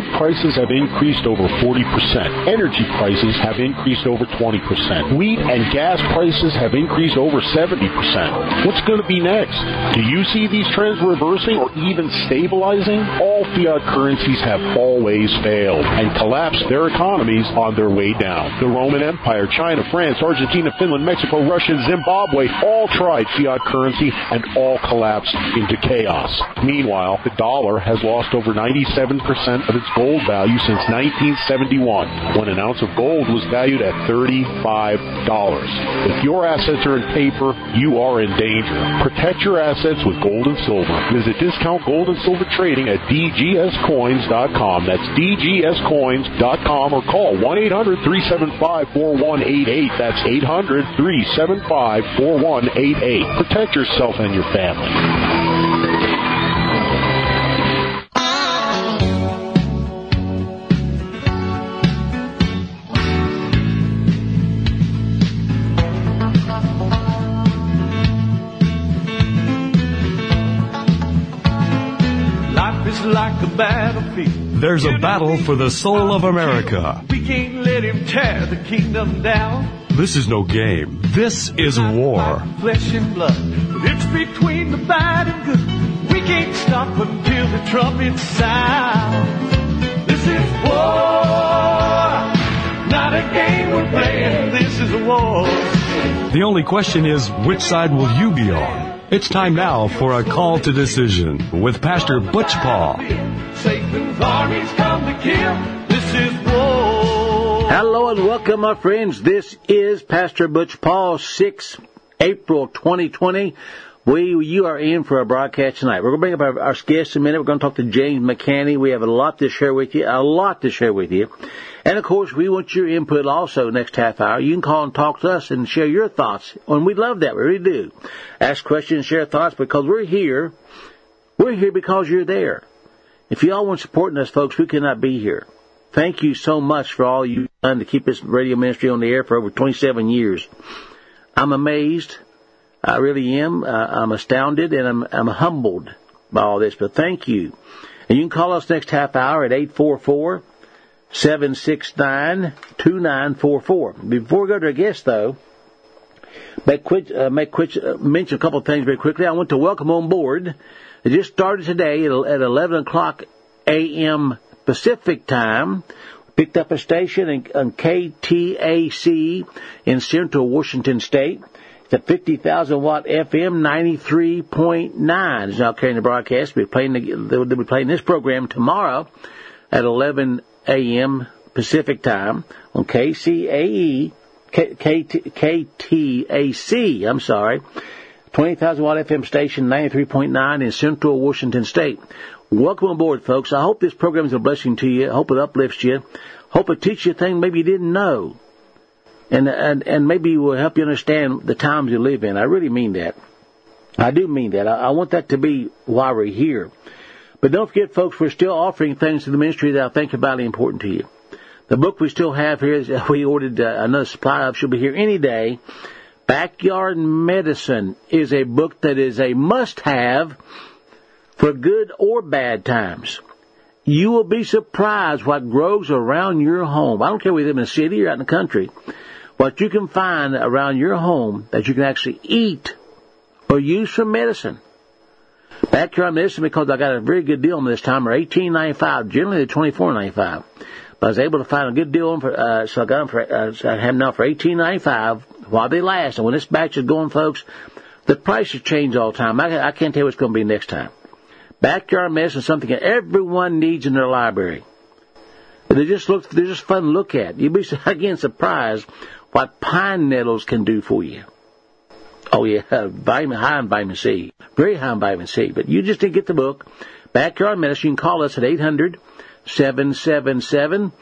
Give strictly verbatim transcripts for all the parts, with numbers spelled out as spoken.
Food prices have increased over forty percent. Energy prices have increased over twenty percent. Wheat and gas prices have increased over seventy percent. What's going to be next? Do you see these trends reversing or even stabilizing? All fiat currencies have always failed and collapsed their economies on their way down. The Roman Empire, China, France, Argentina, Finland, Mexico, Russia, and Zimbabwe all tried fiat currency and all collapsed into chaos. Meanwhile, the dollar has lost over ninety-seven percent of its gold value since nineteen seventy-one, when an ounce of gold was valued at thirty-five dollars. If your assets are in paper, you are in danger. Protect your assets with gold and silver. Visit Discount Gold and Silver Trading at D G S coins dot com. That's D G S coins dot com, or call one eight hundred three seven five four one eight eight. That's eight hundred three seven five four one eight eight. Protect yourself and your family. Like a battlefield. There's a battle for the soul of America. We can't let him tear the kingdom down. This is no game. This is war. Flesh and blood, but it's between the bad and good. We can't stop until the trumpet sounds. This is war, not a game we're playing. This is a war. The only question is, which side will you be on? It's time now for a call to decision with Pastor Butch Paul. Satan's armies come to kill. This is war. Hello and welcome, my friends. This is Pastor Butch Paul, sixth April twenty twenty. We, you are in for a broadcast tonight. We're going to bring up our, our guests in a minute. We're going to talk to James McCanney. We have a lot to share with you, a lot to share with you. And, of course, we want your input also next half hour. You can call and talk to us and share your thoughts. And we love that. We really do. Ask questions, share thoughts, because we're here. We're here because you're there. If you all weren't supporting us, folks, we could not be here. Thank you so much for all you've done to keep this radio ministry on the air for over twenty-seven years. I'm amazed. I really am. Uh, I'm astounded, and I'm, I'm humbled by all this. But thank you. And you can call us next half hour at eight four four, seven six nine, two nine four four. Before we go to our guest, though, make quick, uh, make quick, uh, mention a couple of things very quickly. I want to welcome on board. It just started today at, at eleven o'clock a.m. Pacific time. Picked up a station in, in K T A C in Central Washington State. It's a fifty thousand watt F M ninety-three point nine. It's now carrying the broadcast. We'll be playing the, they'll be playing this program tomorrow at eleven a.m. Pacific time on K C A E, K, K, K T A C, I'm sorry, twenty thousand watt F M station, ninety-three point nine in Central Washington State. Welcome aboard, folks. I hope this program is a blessing to you. I hope it uplifts you. Hope it teaches you things maybe you didn't know. And, and, and maybe it will help you understand the times you live in. I really mean that. I do mean that. I, I want that to be why we're here. But don't forget, folks, we're still offering things to the ministry that I think are vitally important to you. The book we still have here, is, we ordered uh, another supply of, should be here any day. Backyard Medicine is a book that is a must-have for good or bad times. You will be surprised what grows around your home. I don't care whether you live in a city or out in the country. What you can find around your home that you can actually eat or use for medicine. Backyard Medicine, because I got a very good deal on this time, are eighteen ninety-five. Generally, they're twenty-four ninety-five. But I was able to find a good deal on for, uh, so I got them for, uh, so I have them now for eighteen ninety-five while they last. And when this batch is going, folks, the prices change all the time. I, I can't tell you what's going to be next time. Backyard Medicine is something that everyone needs in their library. They just look, they're just fun to look at. You'll be, again, surprised what pine nettles can do for you. Oh, yeah, vitamin, high in vitamin C. Very high in vitamin C. But you just need to get the book, Backyard Medicine. You can call us at eight hundred, seven seven seven,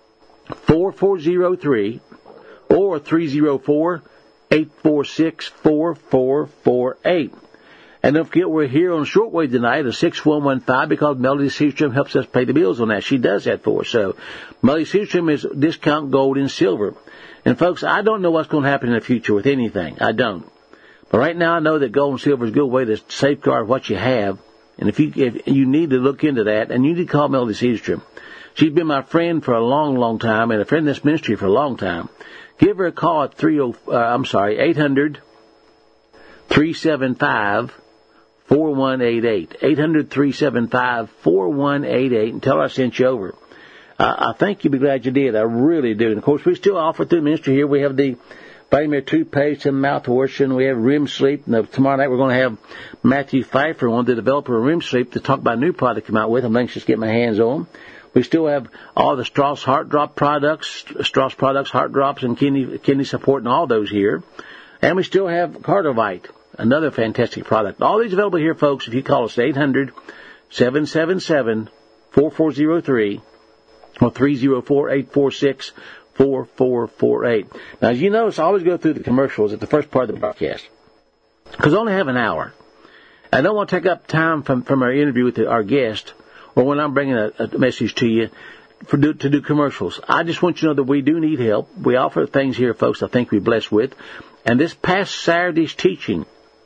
four four zero three or three zero four, eight four six, four four four eight. And don't forget, we're here on shortwave tonight at six one one five because Melody Seastrom helps us pay the bills on that. She does that for us. So Melody Seastrom is discount gold and silver. And, folks, I don't know what's going to happen in the future with anything. I don't. But right now I know that gold and silver is a good way to safeguard what you have. And if you if you need to look into that, and you need to call Melody Seastrom. She's been my friend for a long, long time and a friend in this ministry for a long time. Give her a call at three oh, uh, I'm sorry, eight hundred, three seven five, four one eight eight. eight hundred, three seven five, four one eight eight, and tell her I sent you over. Uh, I think you'll be glad you did. I really do. And, of course, we still offer through ministry here. We have the Vitamin toothpaste and mouthwash, and we have R E M Sleep. And tomorrow night we're going to have Matthew Pfeiffer, one of the developer of R E M Sleep, to talk about a new product come out with. I'm anxious to get my hands on them. We still have all the Strauss Heart Drop products, Strauss products, Heart Drops, and kidney, kidney support, and all those here. And we still have Cardovite, another fantastic product. All these available here, folks, if you call us at eight hundred, seven seven seven, four four zero three or three zero four, eight four six, four four four eight. Now, as you notice, I always go through the commercials at the first part of the broadcast because I only have an hour. I don't want to take up time from, from our interview with the, our guest or when I'm bringing a, a message to you for do, to do commercials. I just want you to know that we do need help. We offer things here, folks, I think we're blessed with. And this past Saturday's teaching,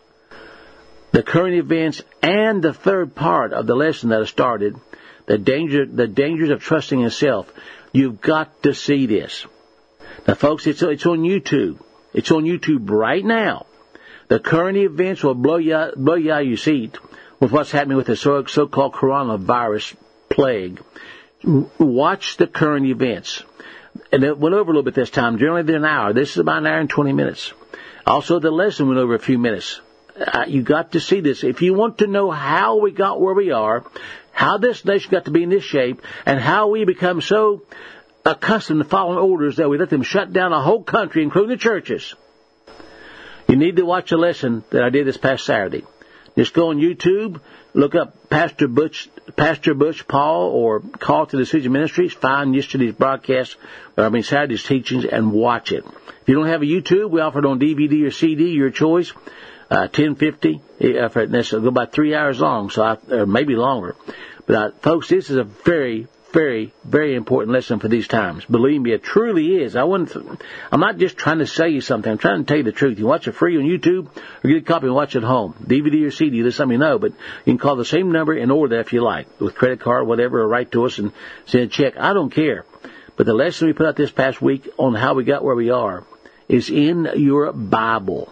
the current events, and the third part of the lesson that I started, the danger, the dangers of trusting in self, you've got to see this. Now, folks, it's, it's on YouTube. It's on YouTube right now. The current events will blow you out, blow you out of your seat with what's happening with the so, so-called coronavirus plague. Watch the current events. And it went over a little bit this time. Generally, they're an hour. This is about an hour and twenty minutes. Also, the lesson went over a few minutes. Uh, you got to see this. If you want to know how we got where we are, how this nation got to be in this shape, and how we become so accustomed to following orders that we let them shut down a whole country, including the churches, you need to watch a lesson that I did this past Saturday. Just go on YouTube, look up Pastor Butch, Pastor Butch Paul, or Call to Decision Ministries. Find yesterday's broadcast, I mean Saturday's teachings, and watch it. If you don't have a YouTube, we offer it on D V D or C D, your choice. Uh, ten fifty. Uh, for this will go about three hours long, so I, or maybe longer. But uh, folks, this is a very, very, very important lesson for these times. Believe me, it truly is. I wouldn't. I'm not just trying to sell you something. I'm trying to tell you the truth. You watch it free on YouTube, or get a copy and watch it at home, D V D or C D. Let somebody know. But you can call the same number and order that if you like, with credit card, whatever, or write to us and send a check. I don't care. But the lesson we put out this past week on how we got where we are is in your Bible.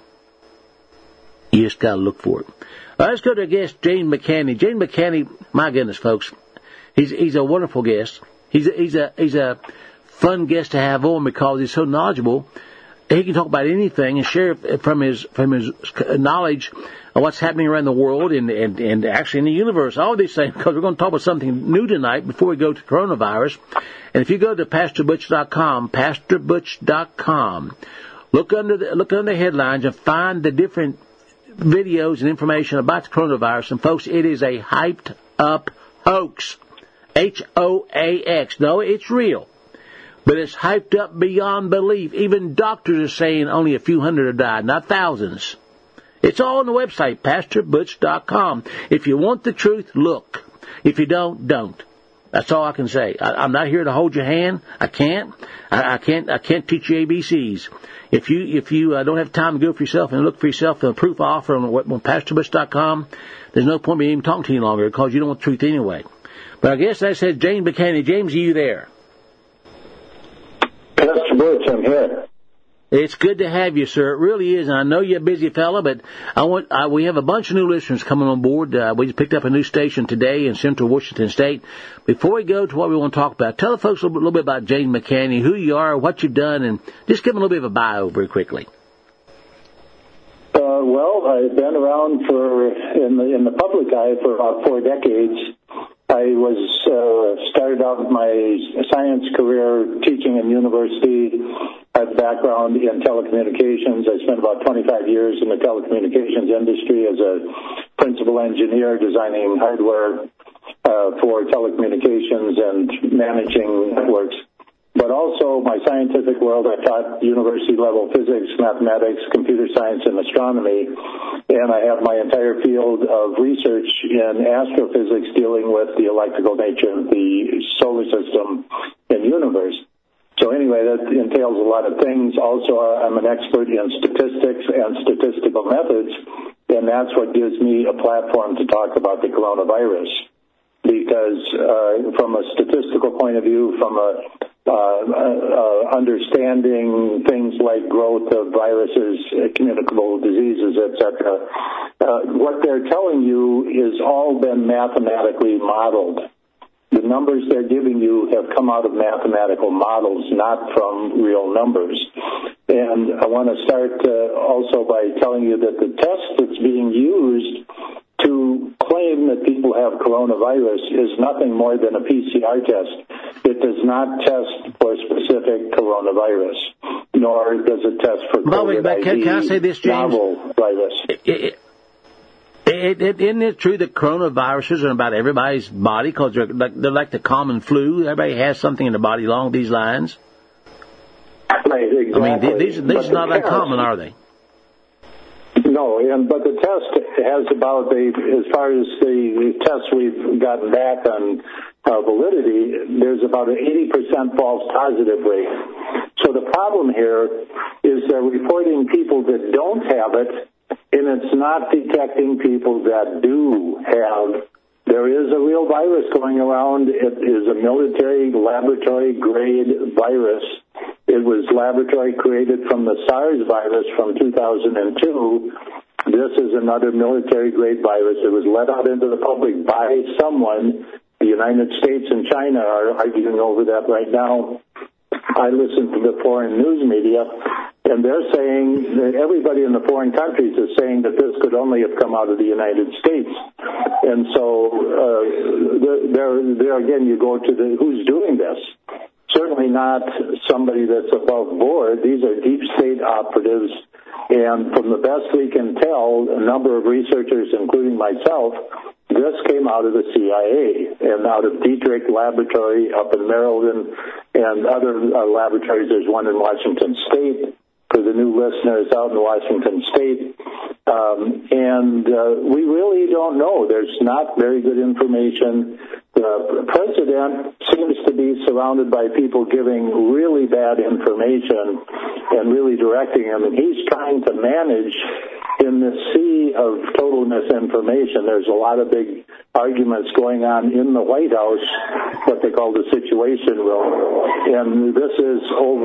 You just got to look for it. All right, let's go to our guest, James McCanney. James McCanney, my goodness, folks, he's he's a wonderful guest. He's a, he's a he's a fun guest to have on because he's so knowledgeable. He can talk about anything and share from his from his knowledge of what's happening around the world and and, and actually in the universe. All these things, because we're going to talk about something new tonight before we go to coronavirus. And if you go to pastor butch dot com, pastor butch dot com, look under the, look under the headlines and find the different videos and information about the coronavirus. And folks, it is a hyped up hoax. H O A X. No, it's real. But it's hyped up beyond belief. Even doctors are saying only a few hundred have died, not thousands. It's all on the website, pastor butch dot com. If you want the truth, look. If you don't, don't. That's all I can say. I, I'm not here to hold your hand. I can't. I, I can't. I can't teach you A B Cs. If you if you uh, don't have time to go for yourself and look for yourself, the proof I offer on, on pastor butch dot com, there's no point in me even talking to you longer because you don't want the truth anyway. But I guess that says James McCanney. James, are you there? Pastor Butch, I'm here. It's good to have you, sir. It really is. And I know you're a busy fella, but I want uh, we have a bunch of new listeners coming on board. Uh, we just picked up a new station today in Central Washington State. Before we go to what we want to talk about, tell the folks a little, little bit about James McCanney, who you are, what you've done, and just give them a little bit of a bio very quickly. Uh, well, I've been around for in the in the public eye for about four decades. I was uh, started out my science career teaching in university. I have a background in telecommunications. I spent about twenty-five years in the telecommunications industry as a principal engineer designing hardware uh, for telecommunications and managing networks. But also my scientific world, I taught university-level physics, mathematics, computer science, and astronomy. And I have my entire field of research in astrophysics dealing with the electrical nature of the solar system and universe. So anyway, that entails a lot of things. Also, I'm an expert in statistics and statistical methods, and that's what gives me a platform to talk about the coronavirus. The because uh, from a statistical point of view, from a uh, uh, understanding things like growth of viruses, uh, communicable diseases, et cetera, uh, what they're telling you is all been mathematically modeled. The numbers they're giving you have come out of mathematical models, not from real numbers. And I want to start uh, also by telling you that the test that's being used to claim that people have coronavirus is nothing more than a P C R test. It does not test for specific coronavirus, nor does it test for COVID but can, can I say this, James? Novel virus. It, it, it, it, isn't it true that coronaviruses are in about everybody's body because they're like, they're like the common flu? Everybody has something in their body along these lines. Right, exactly. I mean, these, these are not the uncommon, test, are they? No, and but the test has about the as far as the tests we've gotten back on uh, validity, there's about an eighty percent false positive rate. So the problem here is they're reporting people that don't have it, and it's not detecting people that do have. There is a real virus going around. It is a military laboratory grade virus. It was laboratory created from the SARS virus from two thousand two. This is another military grade virus. It was let out into the public by someone. The United States and China are arguing over that right now. I listen to the foreign news media, and they're saying that everybody in the foreign countries is saying that this could only have come out of the United States. And so uh, there, there again, you go to the who's doing this. Certainly not somebody that's above board. These are deep state operatives, and from the best we can tell, a number of researchers, including myself, this came out of the C I A and out of Dietrich Laboratory up in Maryland and other uh, laboratories. There's one in Washington State. For the new listeners out in Washington State. Um, and uh, we really don't know. There's not very good information. The president seems to be surrounded by people giving really bad information and really directing him. And he's trying to manage in the sea of total misinformation. There's a lot of big arguments going on in the White House, what they call the Situation Room. And this is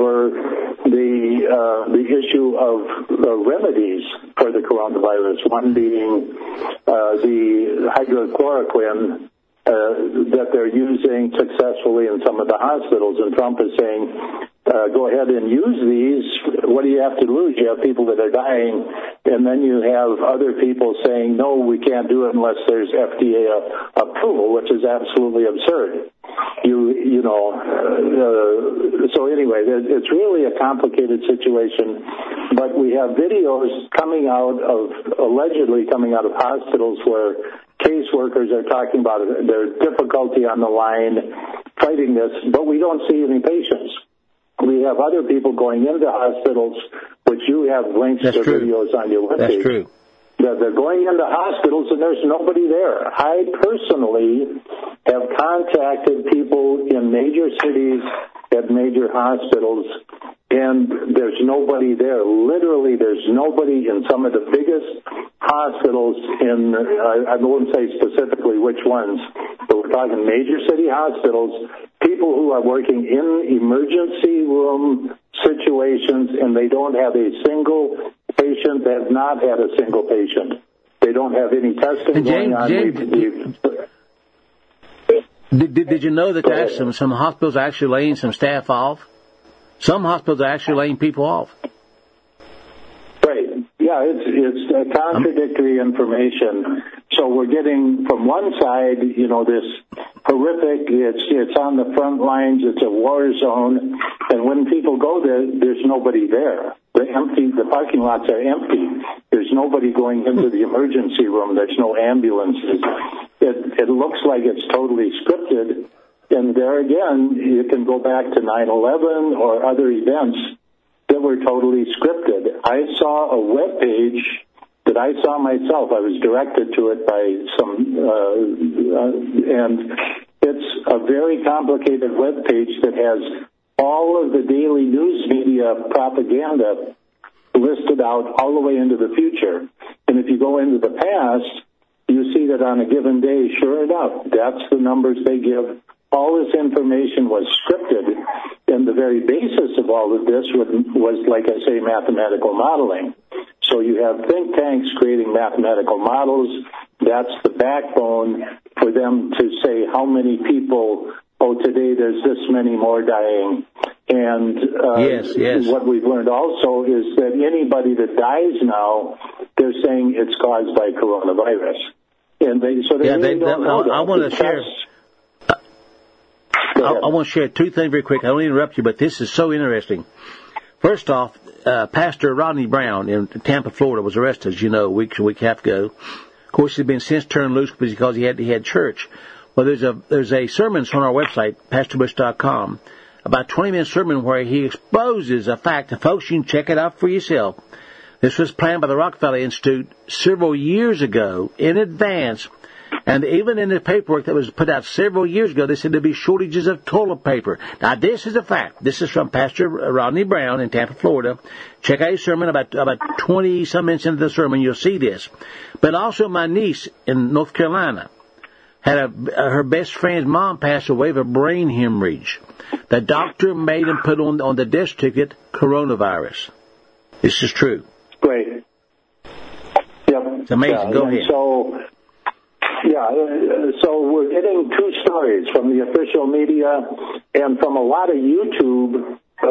over the uh, the issue of uh, remedies for the coronavirus, one being uh, the hydrochloroquine uh, that they're using successfully in some of the hospitals. And Trump is saying, uh, go ahead and use these. What do you have to lose? You have people that are dying. And then you have other people saying, no, we can't do it unless there's F D A approval, which is absolutely absurd. You, you know, uh, so anyway, it's really a complicated situation, but we have videos coming out of, allegedly coming out of hospitals where caseworkers are talking about their difficulty on the line fighting this, but we don't see any patients. We have other people going into hospitals, which you have links That's to true. videos on your webpage. That's true. That they're going into hospitals and there's nobody there. I personally have contacted people in major cities at major hospitals, and there's nobody there. Literally, there's nobody in some of the biggest hospitals in, I, I won't say specifically which ones, but we're talking major city hospitals, people who are working in emergency room situations, and they don't have a single patient. They have not had a single patient. They don't have any testing And James, going on. James, We've, we've, Did, did, did you know that there are some, some hospitals are actually laying some staff off? Some hospitals are actually laying people off. Right. Yeah, it's it's uh, contradictory information. So we're getting from one side, you know, this horrific. It's it's on the front lines. It's a war zone, and when people go there, there's nobody there. The empty, the parking lots are empty. There's nobody going into the emergency room. There's no ambulances. It it looks like it's totally scripted. And there again, you can go back to nine eleven or other events that were totally scripted. I saw a web page that I saw myself. I was directed to it by some, uh, uh, and it's a very complicated web page that has all of the daily news media propaganda listed out all the way into the future. And if you go into the past, you see that on a given day, sure enough, that's the numbers they give. All this information was scripted, and the very basis of all of this was, was, like I say, mathematical modeling. So you have think tanks creating mathematical models. That's the backbone for them to say how many people, oh, today there's this many more dying. And uh, yes, yes. what we've learned also is that anybody that dies now, they're saying it's caused by coronavirus. And they, so they yeah, really they, don't they, know I, I want to share. I, I want to share two things very quick. I don't want to interrupt you, but this is so interesting. First off, uh, Pastor Rodney Brown in Tampa, Florida, was arrested, as you know, a week, a week and a half ago. Of course, he's been since turned loose because he had he had church. Well, there's a there's a sermon on our website, pastor bush dot com, about a twenty minute sermon where he exposes a fact. And folks, you can check it out for yourself. This was planned by the Rockefeller Institute several years ago in advance. And even in the paperwork that was put out several years ago, they said there'd be shortages of toilet paper. Now, this is a fact. This is from Pastor Rodney Brown in Tampa, Florida. Check out his sermon, about about twenty-some minutes into the sermon, you'll see this. But also my niece in North Carolina had a, her best friend's mom passed away of a brain hemorrhage. The doctor made him put on, on the death ticket coronavirus. This is true. Great. Yep. It's amazing. Yeah, Go ahead. So, yeah, so we're getting two stories from the official media and from a lot of YouTube uh,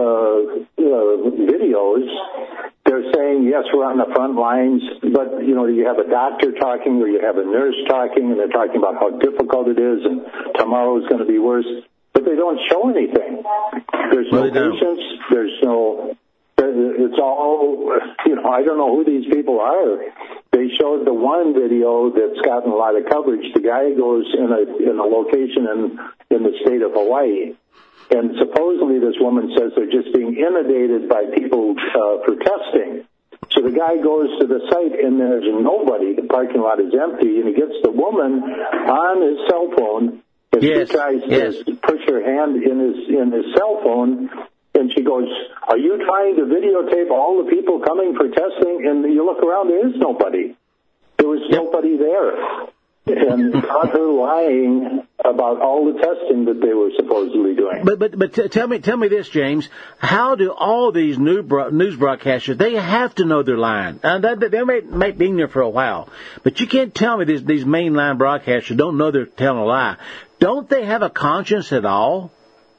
uh, videos. They're saying, yes, we're on the front lines, but, you know, you have a doctor talking or you have a nurse talking, and they're talking about how difficult it is and tomorrow is going to be worse, but they don't show anything. There's no well, patients. There's no... It's all, you know, I don't know who these people are. They showed the one video that's gotten a lot of coverage. The guy goes in a in a location in, in the state of Hawaii, and supposedly this woman says they're just being inundated by people uh, for testing. So the guy goes to the site, and there's nobody. The parking lot is empty, and he gets the woman on his cell phone. As yes, she tries yes. to push her hand in his in his cell phone. And she goes, are you trying to videotape all the people coming for testing? And you look around, there is nobody. There was yep. nobody there. And caught her lying about all the testing that they were supposedly doing. But but but t- tell me tell me this, James. How do all these new bro- news broadcasters, they have to know their line? Uh, they, they may, may be in there for a while. But you can't tell me these, these mainline broadcasters don't know they're telling a lie. Don't they have a conscience at all?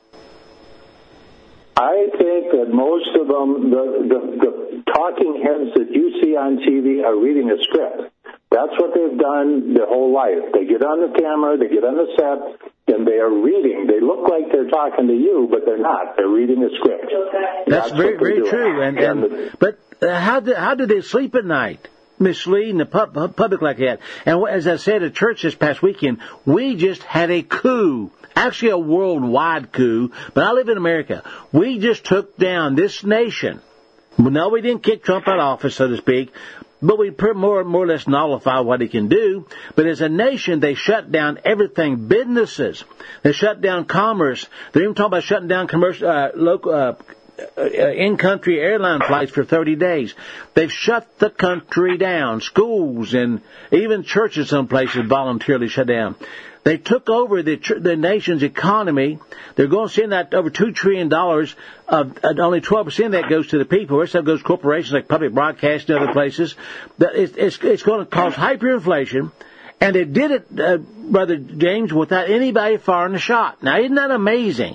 I think that most of them, the, the, the talking heads that you see on T V are reading a script. That's what they've done their whole life. They get on the camera, they get on the set, and they are reading. They look like they're talking to you, but they're not. They're reading a script. That's, That's very, very doing. true. And, and, and But uh, how, do, how do they sleep at night? Misleading the pub, public like that. And as I said at church this past weekend, we just had a coup. Actually a worldwide coup, but I live in America. We just took down this nation. No, we didn't kick Trump out of office, so to speak, but we more, more or less nullify what he can do. But as a nation, they shut down everything, businesses. They shut down commerce. They're even talking about shutting down commercial, uh, local, uh, Uh, in-country airline flights for thirty days. They've shut the country down. Schools and even churches, some places, voluntarily shut down. They took over the the nation's economy. They're going to send out over two trillion dollars. Of, uh, only twelve percent of that goes to the people. The rest of it goes to corporations like public broadcasting and other places. It's, it's, it's going to cause hyperinflation. And they did it, uh, Brother James, without anybody firing a shot. Now, isn't that amazing?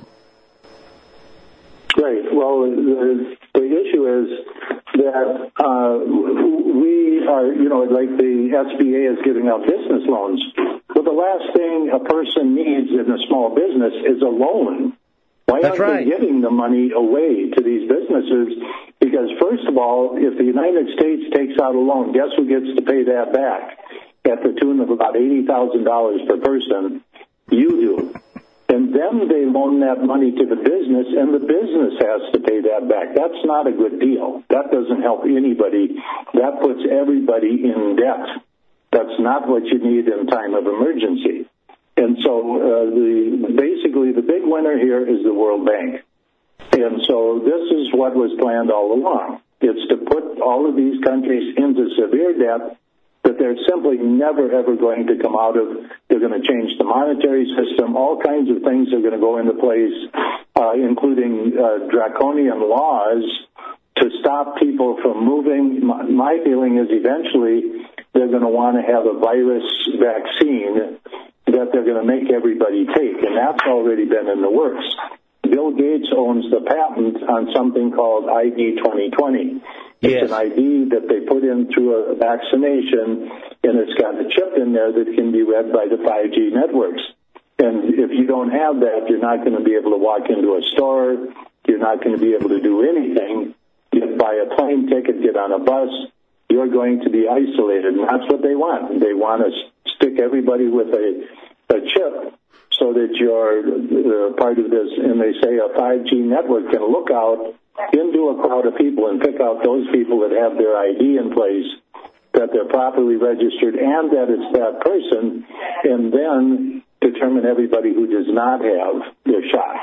Right. Well, the, the issue is that uh, we are, you know, like the S B A is giving out business loans. Well, the last thing a person needs in a small business is a loan. Why That's aren't right. they giving the money away to these businesses? Because, first of all, if the United States takes out a loan, guess who gets to pay that back at the tune of about eighty thousand dollars per person? You do. And then they loan that money to the business, and the business has to pay that back. That's not a good deal. That doesn't help anybody. That puts everybody in debt. That's not what you need in time of emergency. And so uh, the basically the big winner here is the World Bank. And so this is what was planned all along. It's to put all of these countries into severe debt that they're simply never, ever going to come out of. They're going to change the monetary system. All kinds of things are going to go into place, uh, including uh, draconian laws to stop people from moving. My, my feeling is eventually they're going to want to have a virus vaccine that they're going to make everybody take, and that's already been in the works. Bill Gates owns the patent on something called I D twenty twenty. It's Yes. an I D that they put in through a vaccination, and it's got a chip in there that can be read by the five G networks. And if you don't have that, you're not going to be able to walk into a store. You're not going to be able to do anything. You buy a plane ticket, get on a bus. You're going to be isolated, and that's what they want. They want to stick everybody with a, a chip so that you're uh, part of this. And they say a five G network can look out into a crowd of people and pick out those people that have their I D in place, that they're properly registered, and that it's that person, and then determine everybody who does not have their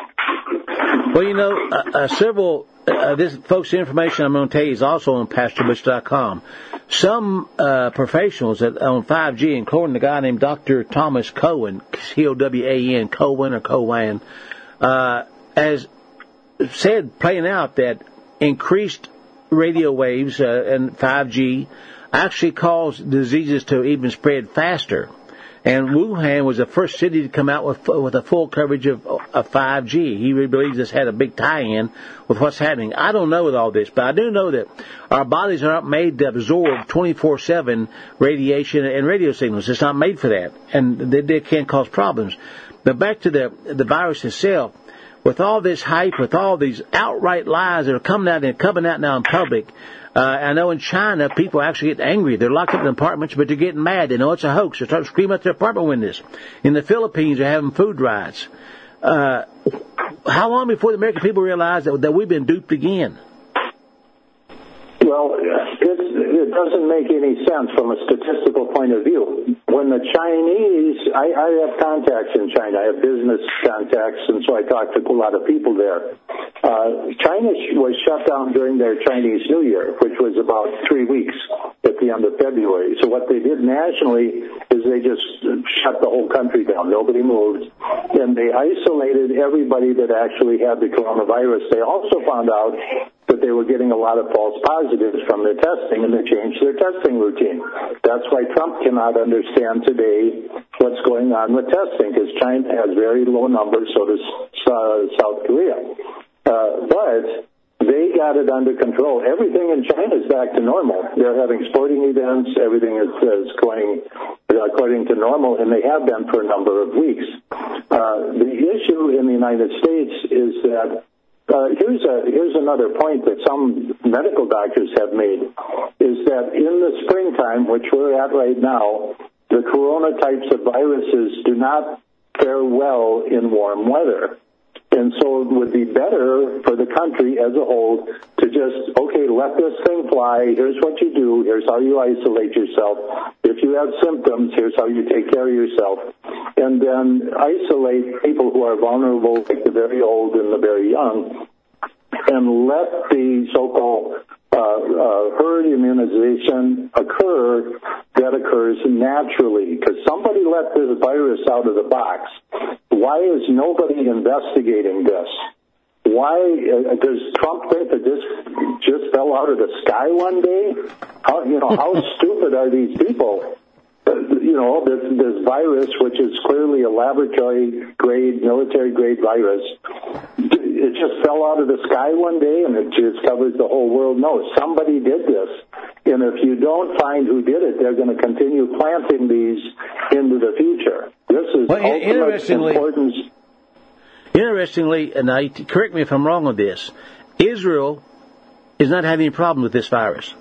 shot. Well, you know, uh, uh, several, uh, this, folks, the information I'm going to tell you is also on Pastor Butch dot com. Some uh, professionals that on five G, including a guy named Doctor Thomas Cowan, C O W A N, Cowan or Cowan, uh, has said, playing out, that increased radio waves uh, and five G actually cause diseases to even spread faster. And Wuhan was the first city to come out with with a full coverage of, of five G. He really believes this had a big tie-in with what's happening. I don't know with all this, but I do know that our bodies are not made to absorb twenty-four seven radiation and radio signals. It's not made for that, and they, they can cause problems. But back to the the virus itself. With all this hype, with all these outright lies that are coming out and coming out now in public, uh, I know in China people actually get angry. They're locked up in apartments, but they're getting mad. They know it's a hoax. They start screaming at their apartment windows. In the Philippines, they're having food riots. Uh, how long before the American people realize that, that we've been duped again? Well, it, it doesn't make any sense from a statistical point of view. When the Chinese, I, I have contacts in China, I have business contacts, and so I talk to a lot of people there. Uh, China was shut down during their Chinese New Year, which was about three weeks at the end of February. So what they did nationally is they just shut the whole country down. Nobody moved. And they isolated everybody that actually had the coronavirus. They also found out that they were getting a lot of false positives from their testing, and they changed their testing routine. That's why Trump cannot understand today what's going on with testing, because China has very low numbers, so does uh, South Korea. Uh, but they got it under control. Everything in China is back to normal. They're having sporting events. Everything is, is going according to normal, and they have been for a number of weeks. Uh, the issue in the United States is that Uh, here's a here's another point that some medical doctors have made, is that in the springtime, which we're at right now, the corona types of viruses do not fare well in warm weather. And so it would be better for the country as a whole to just, okay, let this thing fly. Here's what you do. Here's how you isolate yourself. If you have symptoms, here's how you take care of yourself. And then isolate people who are vulnerable, like the very old and the very young, and let the so-called uh, uh, herd immunization occur that occurs naturally. Because somebody let this virus out of the box. Why is nobody investigating this? Why uh, does Trump think that this just fell out of the sky one day? How, you know, how stupid are these people? Uh, you know, this, this virus, which is clearly a laboratory-grade, military-grade virus, it just fell out of the sky one day and it just covers the whole world. No, somebody did this. And if you don't find who did it, they're going to continue planting these into the future. This is well, ultimate interestingly, importance. Interestingly, and I, correct me if I'm wrong on this, Israel is not having any problem with this virus.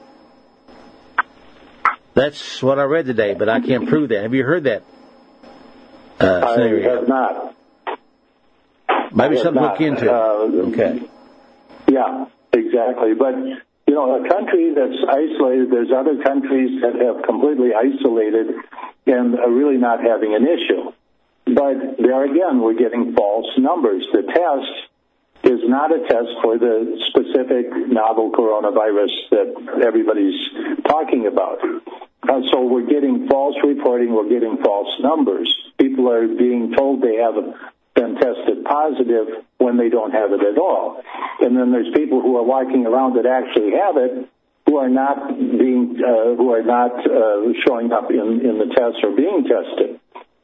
That's what I read today, but I can't prove that. Have you heard that? Uh, I scenario? have not. Maybe I something to not. look into. Uh, okay. Yeah, exactly. But, you know, a country that's isolated, there's other countries that have completely isolated and are really not having an issue. But there again, we're getting false numbers. The test is not a test for the specific novel coronavirus that everybody's talking about. Uh, so we're getting false reporting, we're getting false numbers. People are being told they haven't been tested positive when they don't have it at all. And then there's people who are walking around that actually have it who are not being, uh, who are not uh, showing up in, in the tests or being tested.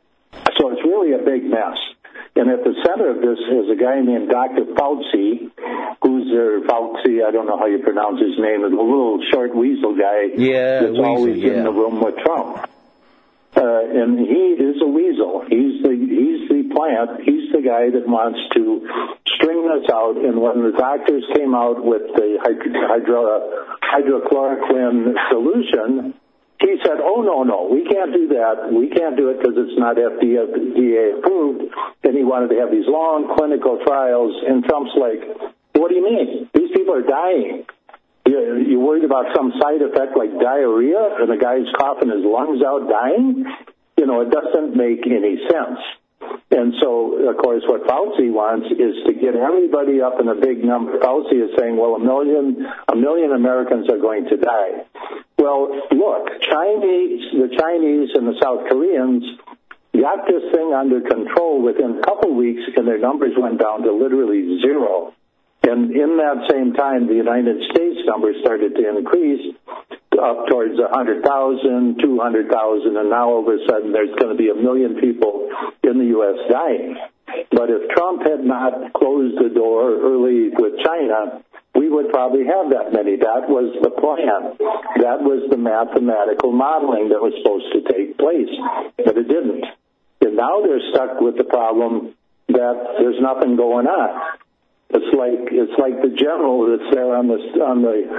So it's really a big mess. And at the center of this is a guy named Doctor Fauci, who's their Fauci, I don't know how you pronounce his name, the little short weasel guy yeah, that's weasel, always yeah. in the room with Trump. Uh, and he is a weasel. He's the he's the plant. He's the guy that wants to string us out. And when the doctors came out with the hydro, hydrochloroquine solution, he said, oh, no, no, we can't do that. We can't do it because it's not F D A approved. And he wanted to have these long clinical trials. And Trump's like, what do you mean? These people are dying. You're worried about some side effect like diarrhea and the guy's coughing his lungs out dying? You know, it doesn't make any sense. And so, of course, what Fauci wants is to get everybody up in a big number. Fauci is saying, well, a million, a million Americans are going to die. Well, look, Chinese, the Chinese and the South Koreans got this thing under control within a couple weeks, and their numbers went down to literally zero. And in that same time, the United States numbers started to increase up towards one hundred thousand, two hundred thousand, and now all of a sudden there's going to be a million people in the U S dying. But if Trump had not closed the door early with China, we would probably have that many. That was the plan. That was the mathematical modeling that was supposed to take place, but it didn't. And now they're stuck with the problem that there's nothing going on. It's like it's like the general that's there on the on the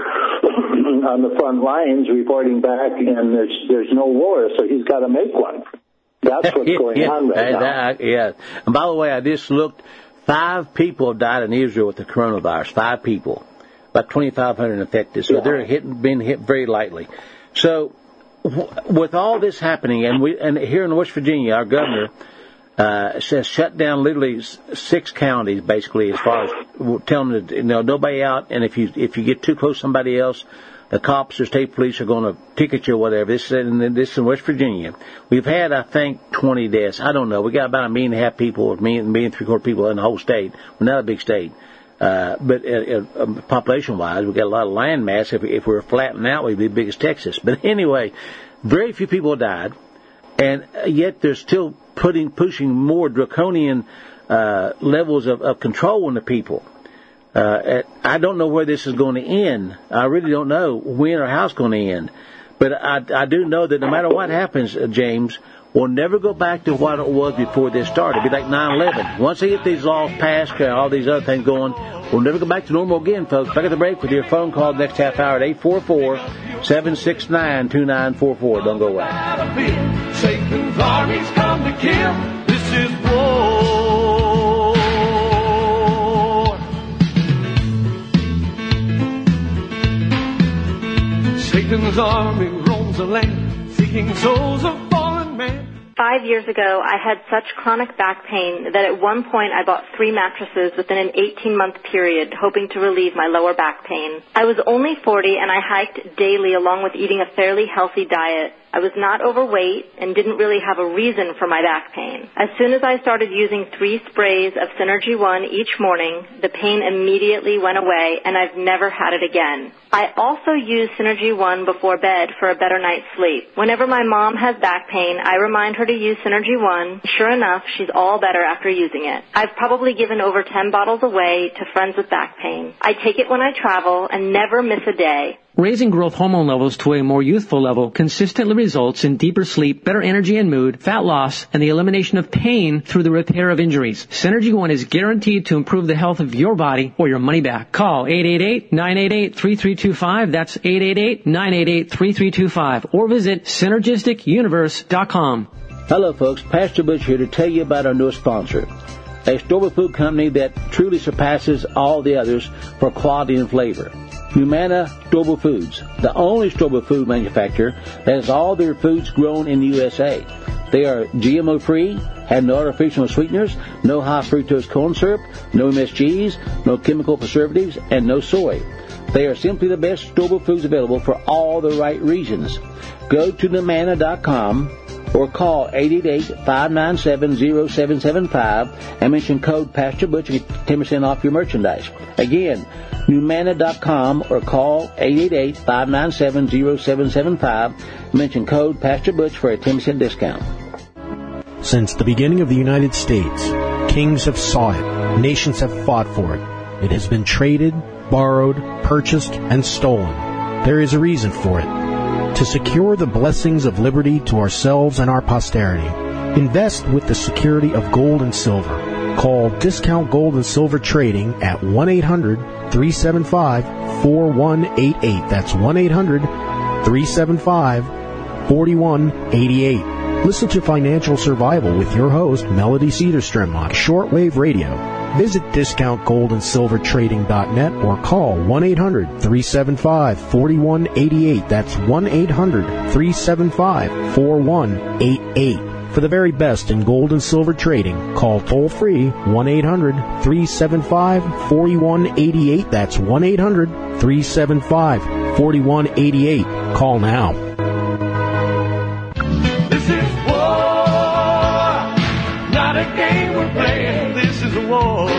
on the front lines reporting back, and there's there's no war, so he's got to make one. That's what's going yeah, on right now. That, yeah. And by the way, I just looked. Five people have died in Israel with the coronavirus. Five people, about twenty-five hundred infected. So yeah. they're hit, being hit very lightly. So w- with all this happening, and we and here in West Virginia, our governor. Uh, says shut down literally six counties basically as far as telling them, you know, nobody out, and if you if you get too close to somebody else, the cops or state police are going to ticket you or whatever. This is in, this is in West Virginia. We've had, I think, twenty deaths. I don't know. We got about a million and a half people, a million, million and three quarter people in the whole state. We're not a big state. Uh, but uh, uh, population-wise, we've got a lot of land mass. If, if we were flattened out, we'd be big as Texas. But anyway, very few people died. And yet they're still putting, pushing more draconian uh, levels of, of control on the people. Uh, at, I don't know where this is going to end. I really don't know when or how it's going to end. But I, I do know that no matter what happens, uh, James, we'll never go back to what it was before this started. It'll be like nine eleven. Once they get these laws passed and all these other things going, we'll never go back to normal again, folks. Back at the break with your phone call next half hour at eight four four, seven six nine, two nine four four. Don't go away. Satan's armies come to kill. This is war. Satan's army roams the land, seeking souls of fallen men. Five years ago, I had such chronic back pain that at one point I bought three mattresses within an eighteen-month period, hoping to relieve my lower back pain. I was only forty, and I hiked daily along with eating a fairly healthy diet. I was not overweight and didn't really have a reason for my back pain. As soon as I started using three sprays of Synergy One each morning, the pain immediately went away, and I've never had it again. I also use Synergy One before bed for a better night's sleep. Whenever my mom has back pain, I remind her to use Synergy One. Sure enough, she's all better after using it. I've probably given over ten bottles away to friends with back pain. I take it when I travel and never miss a day. Raising growth hormone levels to a more youthful level consistently results in deeper sleep, better energy and mood, fat loss, and the elimination of pain through the repair of injuries. Synergy One is guaranteed to improve the health of your body or your money back. Call eight eight eight, nine eight eight, three three two five. That's eight eight eight, nine eight eight, three three two five. Or visit synergistic universe dot com. Hello, folks. Pastor Butch here to tell you about our newest sponsor, a store food company that truly surpasses all the others for quality and flavor. Humana Storable Foods, the only storable food manufacturer that has all their foods grown in the U S A. They are G M O-free, have no artificial sweeteners, no high fructose corn syrup, no M S Gs, no chemical preservatives, and no soy. They are simply the best storable foods available for all the right reasons. Go to Numanna dot com or call eight eight eight, five nine seven, zero seven seven five and mention code Pastor Butch and get ten percent off your merchandise. Again, Numanna dot com or call eight eight eight, five nine seven, zero seven seven five and mention code Pastor Butch for a ten percent discount. Since the beginning of the United States, kings have sought it, nations have fought for it. It has been traded, borrowed, purchased, and stolen. There is a reason for it. To secure the blessings of liberty to ourselves and our posterity, invest with the security of gold and silver. Call Discount Gold and Silver Trading at one eight hundred, three seven five, four one eight eight. That's one eight hundred, three seven five, four one eight eight. Listen to Financial Survival with your host, Melody Cedarstrom, on shortwave radio. Visit discount gold and silver trading dot net or call one eight hundred, three seven five, four one eight eight. That's one eight hundred, three seven five, four one eight eight. For the very best in gold and silver trading, call toll-free one eight hundred, three seven five, four one eight eight. That's one eight hundred, three seven five, four one eight eight. Call now. This is war, not a game we're playing. This is a war.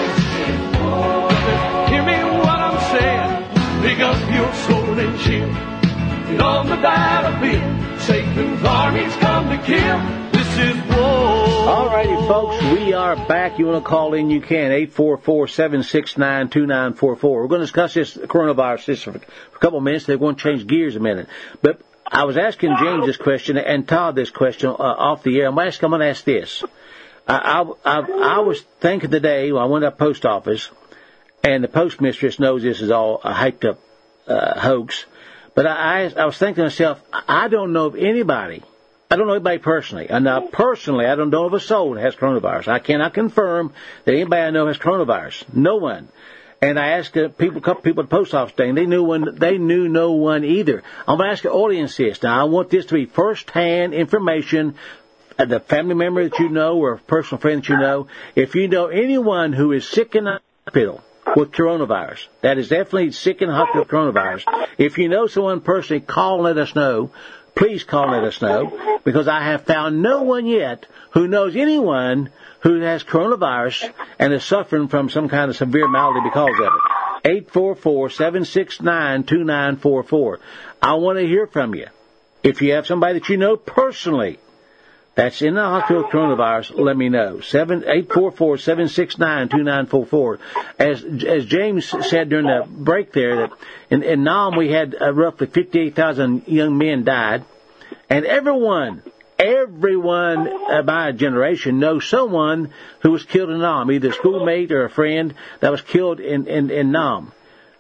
Hear me what I'm saying. Pick up your sword and shield. Get on the battlefield. Satan's armies come to kill. This is war. All righty, folks, we are back. You want to call in, you can, eight four four, seven six nine, two nine four four. We're going to discuss this coronavirus this for a couple of minutes. They're going to change gears a minute. But I was asking James this question and Todd this question uh, off the air. I'm, asking, I'm going to ask this. I, I, I, I was thinking today when I went to the post office, and the postmistress knows this is all a hyped-up uh, hoax, but I, I, I was thinking to myself, I don't know of anybody, I don't know anybody personally, and now personally I don't know of a soul that has coronavirus. I cannot confirm that anybody I know has coronavirus. No one. And I asked uh, people, a couple people at the post office thing, they knew one, they knew no one either. I'm going to ask the audience this. Now, I want this to be first-hand information, uh, the family member that you know or a personal friend that you know. If you know anyone who is sick in the hospital with coronavirus, that is definitely sick in the hospital with coronavirus, if you know someone personally, call and let us know. Please call and let us know, because I have found no one yet who knows anyone who has coronavirus and is suffering from some kind of severe malady because of it. eight four four, seven six nine, two nine four four. I want to hear from you. If you have somebody that you know personally that's in the hospital with coronavirus, let me know. eight four four, seven six nine, two nine four four. As as James said during the break there, that in, in Nam we had uh, roughly fifty-eight thousand young men died, and everyone, everyone of my generation knows someone who was killed in Nam, either a schoolmate or a friend that was killed in, in, in Nam.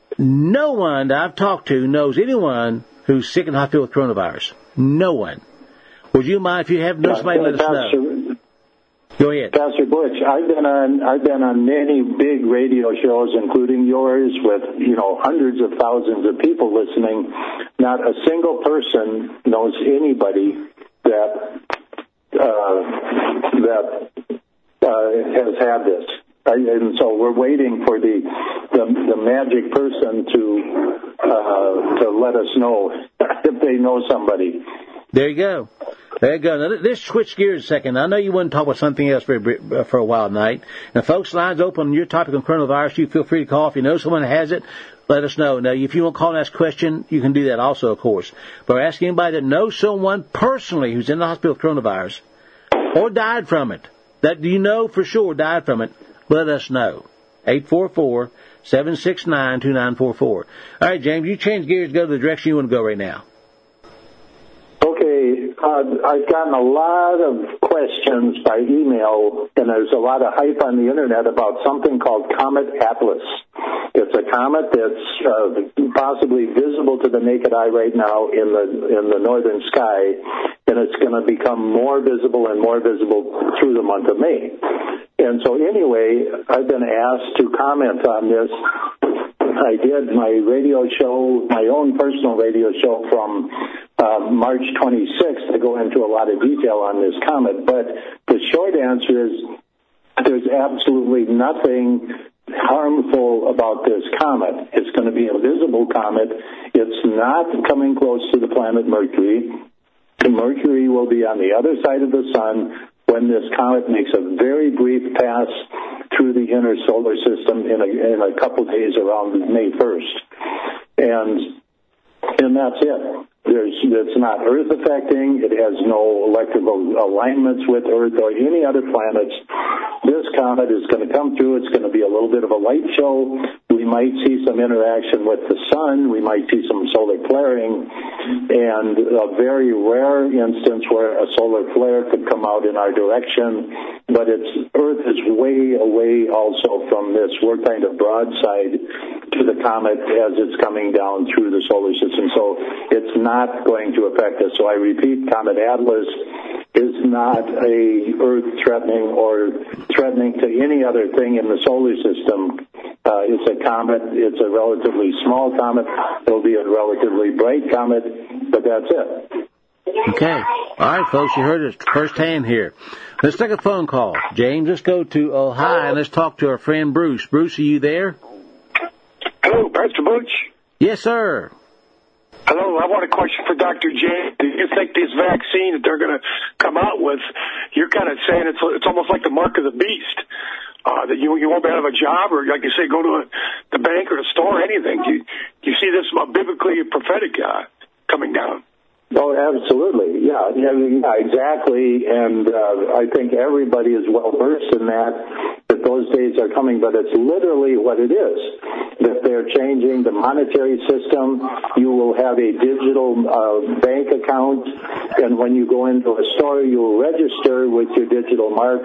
No one that I've talked to knows anyone who's sick in the hospital with coronavirus. No one. Would you mind if you have no somebody, let us know? Go ahead. Pastor Butch, I've been on I've been on many big radio shows, including yours, with you know hundreds of thousands of people listening. Not a single person knows anybody that uh, that uh, has had this, and so we're waiting for the the, the magic person to uh, to let us know if they know somebody. There you go. There you go. Now, let's switch gears a second. I know you want to talk about something else for, for a while tonight. Now, folks, lines open on your topic on coronavirus. You feel free to call. If you know someone that has it, let us know. Now, if you want to call and ask a question, you can do that also, of course. But we're asking anybody that knows someone personally who's in the hospital with coronavirus or died from it, that you know for sure died from it, let us know. eight four four, seven six nine, two nine four four. All right, James, you change gears, go to the direction you want to go right now. Okay, uh, I've gotten a lot of questions by email, and there's a lot of hype on the internet about something called Comet Atlas. It's a comet that's uh, possibly visible to the naked eye right now in the in the northern sky, and it's going to become more visible and more visible through the month of May. And so anyway, I've been asked to comment on this. I did my radio show, my own personal radio show from uh, March twenty-sixth to go into a lot of detail on this comet. But the short answer is there's absolutely nothing harmful about this comet. It's going to be a visible comet. It's not coming close to the planet Mercury. Mercury will be on the other side of the sun when this comet makes a very brief pass through the inner solar system in a, in a couple days around May first. And, and that's it. There's, it's not Earth affecting. It has no electrical alignments with Earth or any other planets. This comet is going to come through. It's going to be a little bit of a light show. We might see some interaction with the sun. We might see some solar flaring, and a very rare instance where a solar flare could come out in our direction. But it's Earth is way away also from this. We're kind of broadside to the comet as it's coming down through the solar system. So it's not going to affect us. So I repeat, Comet Atlas is not a Earth-threatening or threatening to any other thing in the solar system. Uh, it's a comet. It's a relatively small comet. It'll be a relatively bright comet, but that's it. Okay. All right, folks, you heard it firsthand here. Let's take a phone call. James, let's go to Ohio and let's talk to our friend Bruce. Bruce, are you there? Hello, Pastor Butch. Yes, sir. Hello, I want a question for Doctor J. Do you think this vaccine that they're going to come out with, you're kind of saying it's it's almost like the mark of the beast, uh, that you you won't be out of a job, or like you say, go to a, the bank or the store, anything. Do you, do you see this biblically prophetic uh, coming down? Oh, absolutely. Yeah, yeah, yeah exactly. And uh, I think everybody is well versed in that, that those days are coming, but it's literally what it is, that they're changing the monetary system. You will have a digital uh, bank account, and when you go into a store, you'll register with your digital mark,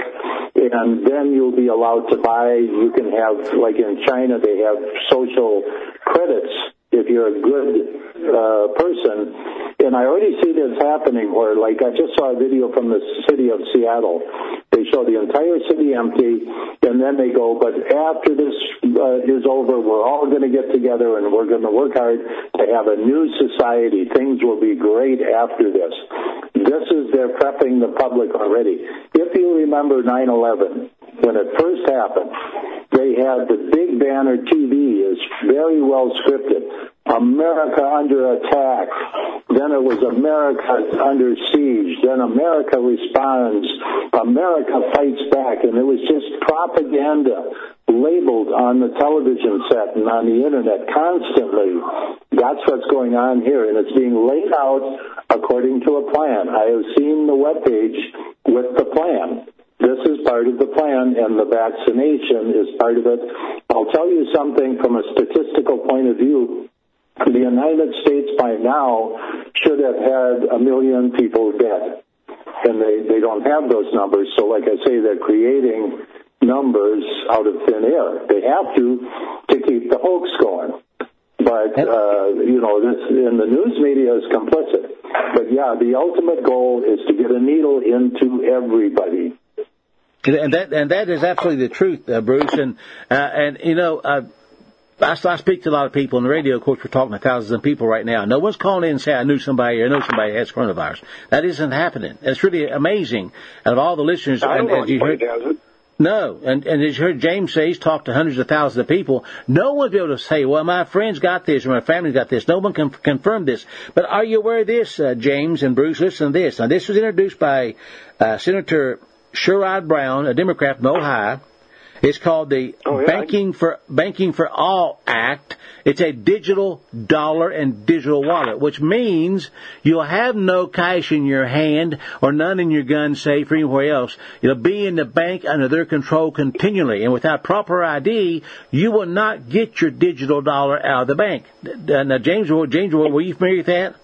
and then you'll be allowed to buy. You can have, like in China, they have social credits if you're a good uh, person. And I already see this happening where, like, I just saw a video from the city of Seattle. They show the entire city empty, and then they go, but after this uh, is over, we're all going to get together and we're going to work hard to have a new society. Things will be great after this. This is, they're prepping the public already. If you remember nine eleven, when it first happened, they had the big banner T V is very well scripted. America under attack. Then it was America under siege. Then America responds. America fights back. And it was just propaganda labeled on the television set and on the Internet constantly. That's what's going on here. And it's being laid out according to a plan. I have seen the webpage with the plan. This is part of the plan, and the vaccination is part of it. I'll tell you something from a statistical point of view. The United States by now should have had a million people dead, and they, they don't have those numbers. So like I say, they're creating numbers out of thin air. They have to to keep the hoax going. But, uh, you know, this, and the news media is complicit. But, yeah, the ultimate goal is to get a needle into everybody. And that and that is absolutely the truth, uh, Bruce. And, uh, and you know, uh, I, I speak to a lot of people on the radio. Of course, we're talking to thousands of people right now. No one's calling in and saying, I knew somebody or I know somebody has coronavirus. That isn't happening. It's really amazing. Out of all the listeners, I don't and, know as you heard, does it. No, and, and as you heard James say, he's talked to hundreds of thousands of people. No one will be able to say, well, my friends got this or my family got this. No one can confirm this. But are you aware of this, uh, James and Bruce? Listen to this. Now, this was introduced by uh, Senator Sherrod Brown, a Democrat from Ohio. It's called the oh, yeah. Banking for Banking for All Act. It's a digital dollar and digital wallet, which means you'll have no cash in your hand or none in your gun safe or anywhere else. You'll be in the bank under their control continually, and without proper I D, you will not get your digital dollar out of the bank. Now, James, James, were you familiar with that?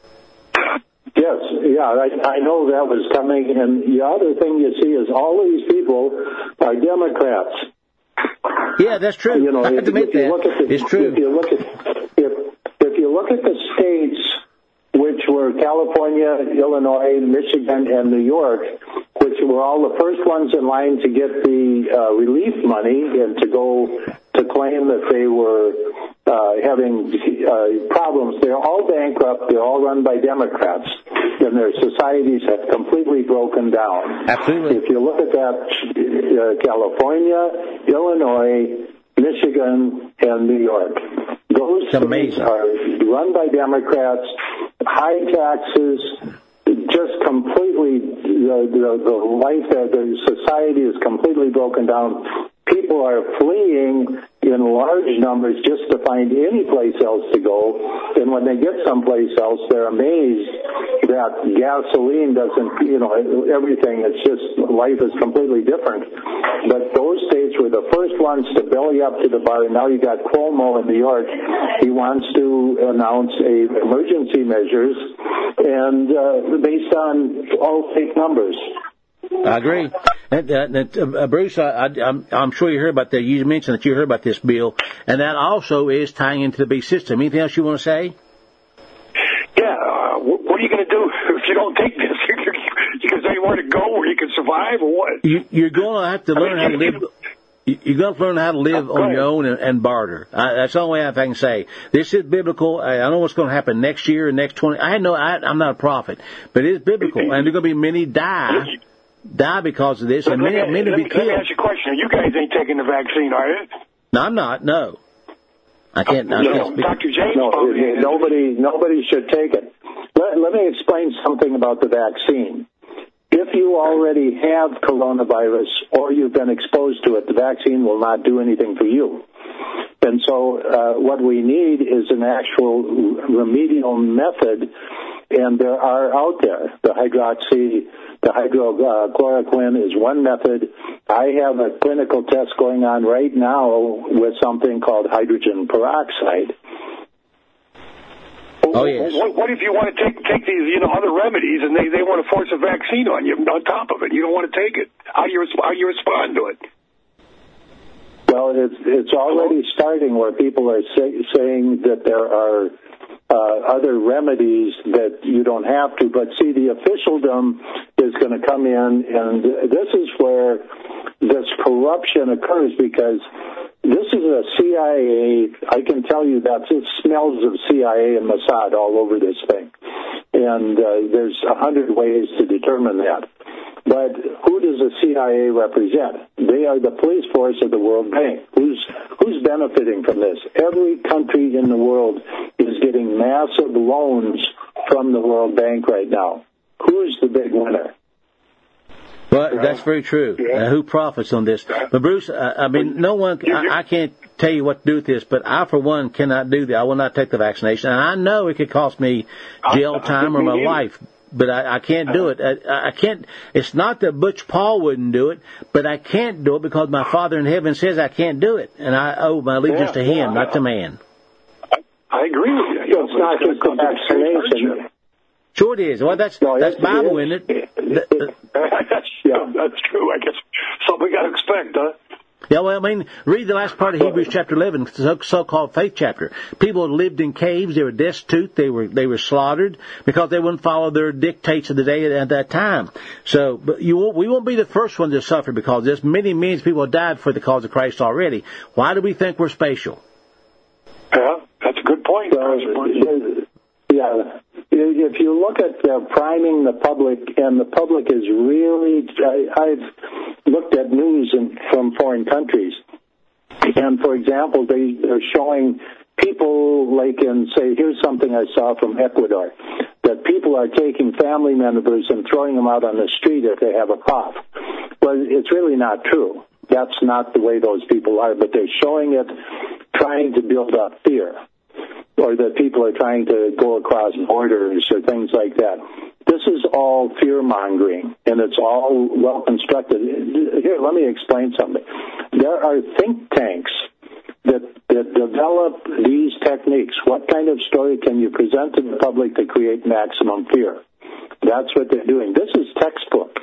Yes, yeah, I, I know that was coming, and the other thing you see is all of these people are Democrats. Yeah, that's true. You know, I have to admit that. Look at the, it's true. If you look at if if you look at the states, which were California, Illinois, Michigan, and New York, which were all the first ones in line to get the uh, relief money and to go to claim that they were uh, having uh, problems. They're all bankrupt. They're all run by Democrats, and their societies have completely broken down. Absolutely. If you look at that, uh, California, Illinois, Michigan, and New York. Those states are run by Democrats, high taxes, just completely, the, the, the life, the society is completely broken down. People are fleeing in large numbers just to find any place else to go. And when they get someplace else, they're amazed that gasoline doesn't, you know, everything. It's just, life is completely different. But those states were the first ones to belly up to the bar. And now you got Cuomo in New York. He wants to announce a emergency measures and uh, based on all fake numbers. I agree. And, uh, uh, Bruce, I, I, I'm, I'm sure you heard about that. You mentioned that you heard about this bill, and that also is tying into the beast system. Anything else you want to say? Yeah. Uh, what are you going to do if you don't take this? You can say where to go, where you can survive, or what? You, you're going to have to learn I mean, how to live. You're going to learn how to live on your own and, and barter. I, that's the only way I can say. This is biblical. I, I don't know what's going to happen next year or next twenty. I know I, I'm not a prophet, but it is biblical, and there are going to be many die. Die because of this, and many, let me, many let be me, killed. Let me ask you a question. You guys ain't taking the vaccine, are you? No, I'm not. No, I can't. I no, can't speak. Doctor James, no, nobody, nobody should take it. Let, let me explain something about the vaccine. If you already have coronavirus or you've been exposed to it, the vaccine will not do anything for you. And so uh, what we need is an actual remedial method, and there are out there. The hydroxy, the hydrochloroquine is one method. I have a clinical test going on right now with something called hydrogen peroxide. Oh, yes. What, what if you want to take take these, you know, other remedies, and they, they want to force a vaccine on you on top of it? You don't want to take it. How do you how do you respond to it? Well, it's it's already starting where people are say, saying that there are uh, other remedies that you don't have to. But see, the officialdom is going to come in, and this is where this corruption occurs, because this is a C I A. I can tell you that it smells of C I A and Mossad all over this thing. And uh, there's a hundred ways to determine that. But who does the C I A represent? They are the police force of the World Bank. Who's who's benefiting from this? Every country in the world is getting massive loans from the World Bank right now. Who's the big winner? Well, that's very true. Uh, who profits on this? But Bruce, uh, I mean, no one. I, I can't tell you what to do with this, but I, for one, cannot do that. I will not take the vaccination, and I know it could cost me jail time or my life. But I, I can't do it. I, I can't. It's not that Butch Paul wouldn't do it, but I can't do it because my Father in heaven says I can't do it, and I owe my allegiance yeah, to Him, yeah, not to man. I agree with you. It's not just the vaccination. Sure it is. Well, that's no, that's Bible, isn't it? that's, yeah. that's true. I guess something we got to expect, huh? Yeah, well, I mean, read the last part of Hebrews chapter eleven, the so-called faith chapter. People lived in caves. They were destitute. They were they were slaughtered because they wouldn't follow their dictates of the day at that time. So, but you won't, we won't be the first ones to suffer because of this. Many millions of people have died for the cause of Christ already. Why do we think we're special? Yeah, that's a good point. Well, yeah. If you look at uh, priming the public, and the public is really, I, I've looked at news in, from foreign countries, and for example, they, they're showing people like in, say, here's something I saw from Ecuador, that people are taking family members and throwing them out on the street if they have a cough. Well, it's really not true. That's not the way those people are, but they're showing it, trying to build up fear, or that people are trying to go across borders or things like that. This is all fear-mongering, and it's all well-constructed. Here, let me explain something. There are think tanks that, that develop these techniques. What kind of story can you present to the public to create maximum fear? That's what they're doing. This is textbook.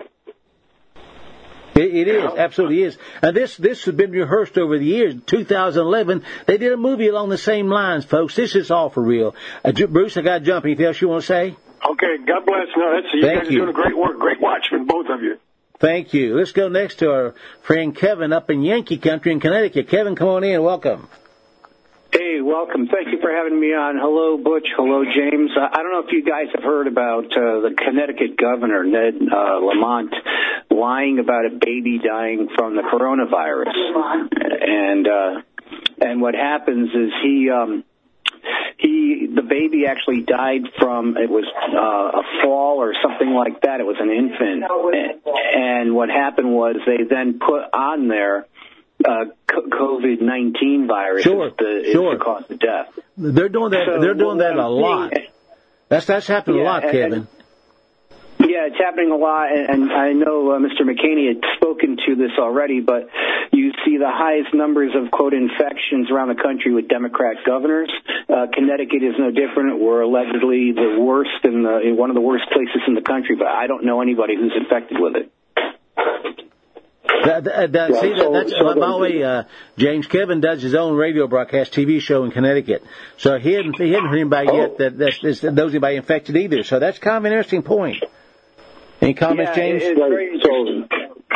It, it is, absolutely is. And this this has been rehearsed over the years. In two thousand eleven, they did a movie along the same lines, folks. This is all for real. Uh, Bruce, I got to jump. Anything else you want to say? Okay, God bless. No, that's you Thank guys you. are doing a great work. Great watchman, both of you. Thank you. Let's go next to our friend Kevin up in Yankee Country in Connecticut. Kevin, come on in. Welcome. Hey, welcome. Thank you for having me on. Hello, Butch. Hello, James. Uh, I don't know if you guys have heard about uh, the Connecticut governor, Ned uh, Lamont, lying about a baby dying from the coronavirus. And and uh, and what happens is he. Um, He, the baby actually died from, it was uh, a fall or something like that. It was an infant. And, and what happened was they then put on there uh, COVID nineteen virus sure, is, the, sure. is the cause of death. They're doing that. So they're doing that a lot. That's that's happening yeah, a lot, and, Kevin. Yeah, it's happening a lot, and, and I know uh, Mister McCaney had spoken to this already, but you see the highest numbers of, quote, infections around the country with Democrat governors. Uh, Connecticut is no different. We're allegedly the worst in, the, in one of the worst places in the country, but I don't know anybody who's infected with it. That, that, that, yeah, see, so, that, that's, so by the way, uh, James, Kevin does his own radio broadcast T V show in Connecticut. So he hadn't, he hadn't heard anybody oh. yet that, that, that knows anybody infected either. So that's kind of an interesting point. Any comments, yeah, James? It's very so,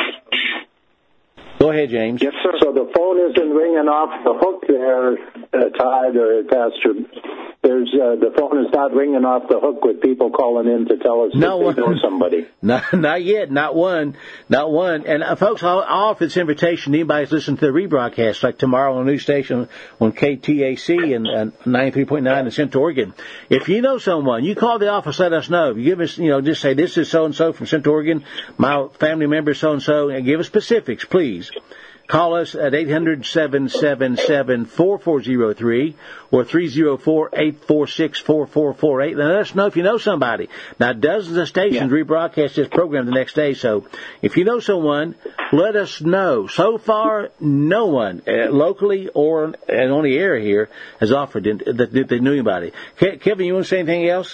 Go ahead, James. Yes, sir. So the phone isn't ringing off the hook there, uh, Todd or Pastor. There's uh, the phone is not ringing off the hook with people calling in to tell us no that they know somebody. No, not yet. Not one. Not one. And uh, folks, I'll, I'll offer this invitation to anybody who's listening to the rebroadcast, like tomorrow on a news station on K T A C and uh, ninety-three point nine in Central Oregon. If you know someone, you call the office, let us know. You give us, you know, just say this is so and so from Central Oregon, my family member so and so, and give us specifics, please. Call us at eight hundred, seven seven seven, four four zero three or three oh four, eight four six, four four four eight. And let us know if you know somebody. Now, dozens of stations yeah. rebroadcast this program the next day, so if you know someone, let us know. So far, no one, uh, locally or and on the air here, has offered that they knew anybody. Kevin, you want to say anything else?